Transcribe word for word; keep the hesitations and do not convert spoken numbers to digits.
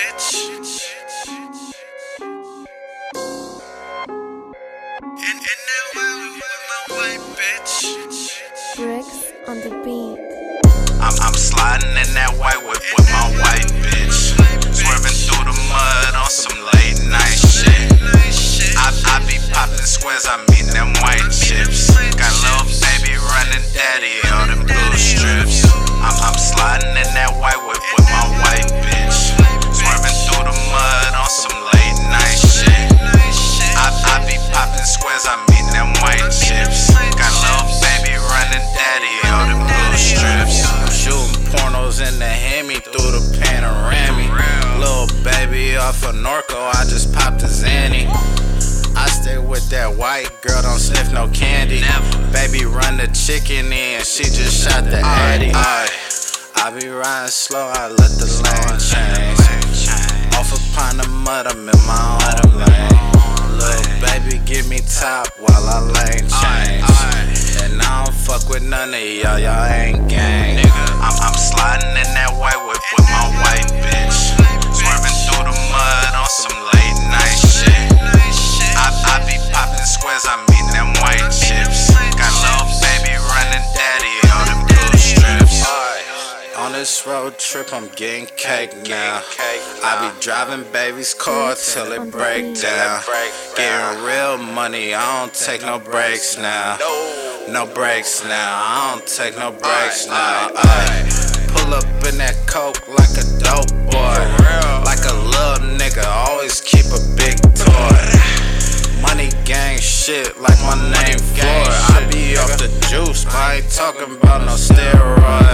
bitch. In, in that way with my white bitch. Bricks on the beat. I'm, I'm sliding in that white whip with my white bitch. Swerving through the mud on some late night shit. I, I be popping squares, I mean them white chips. Got little baby running daddy on them blue strips. I'm, I'm sliding in that white whip with my white bitch. Swerving through the mud on some late night shit. I, I be popping squares, I mean them white chips. Got little baby running daddy on them blue strips. I'm shooting pornos in the Hemi through the panoramic. Little baby off of Norco, I just popped a Zanny. I stay with that white girl, don't sniff no candy. Baby run the chicken in, she just shot the addy. I be riding slow, I let the lane change. Off a pint of mud, I'm in my own lane. Little baby give me top while I lane change. And I don't fuck with none of y'all, y'all ain't gang. I'm, I'm sliding in that white whip with my white bitch. Swerving through the mud on some late night shit. I, I be popping squares, I mean them white chips. Got little baby running daddy on them blue strips. On this road trip, I'm getting cake now. I be driving baby's car till it break down. Getting real money, I don't take no breaks now. No breaks now, I don't take no breaks now. Ay, pull up in that coke like a dope boy. Like a little nigga, always keep a big toy. Money gang shit like my name Floyd. I be off the juice, but I ain't talking about no steroids.